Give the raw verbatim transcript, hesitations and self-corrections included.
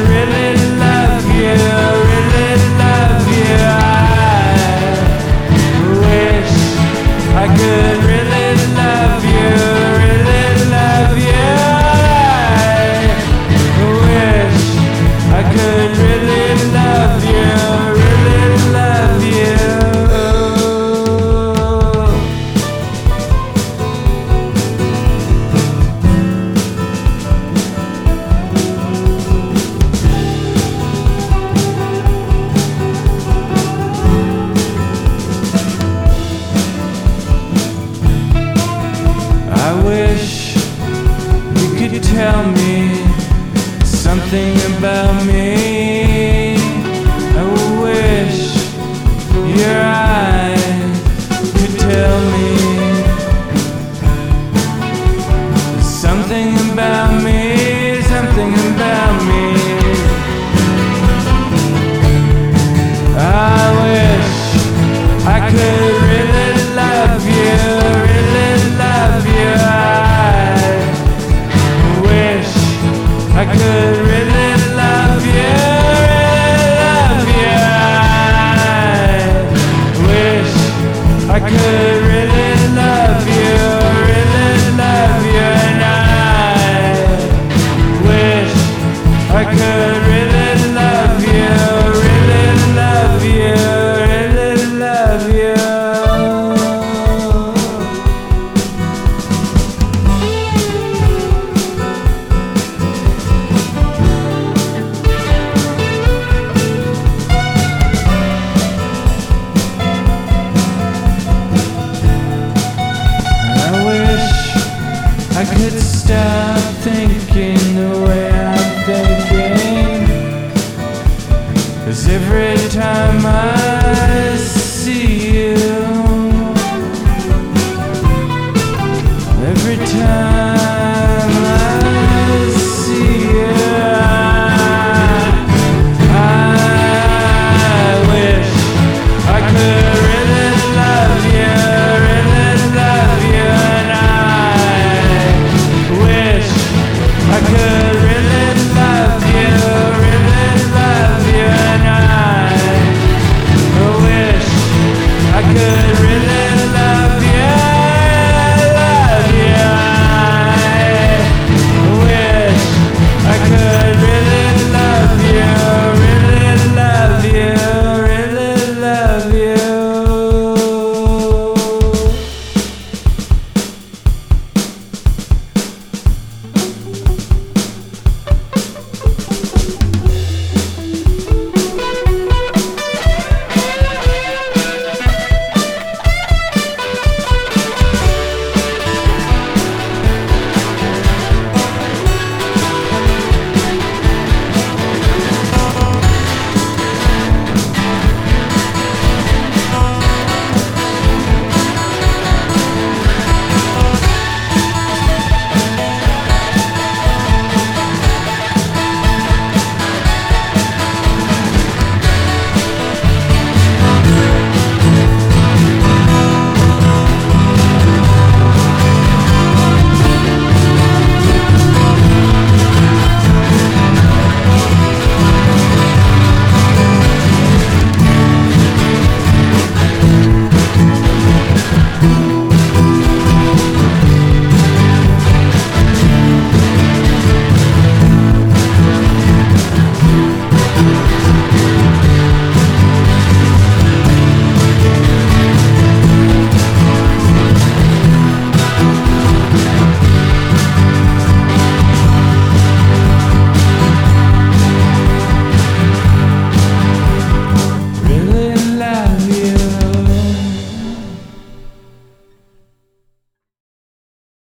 really love you, really love you. I wish I could really love you, really love you. I wish I could really love you, really love you. I wish you could tell me something about me. I wish your eyes could tell me something about me, something about me. I wish I could really love you, really love you. I wish I could really love you, really love you. I wish I could really love you, really love you. And I wish I could really love you, really love you, really love you. I wish I could stop thinking the way I'm thinking, 'cause every time I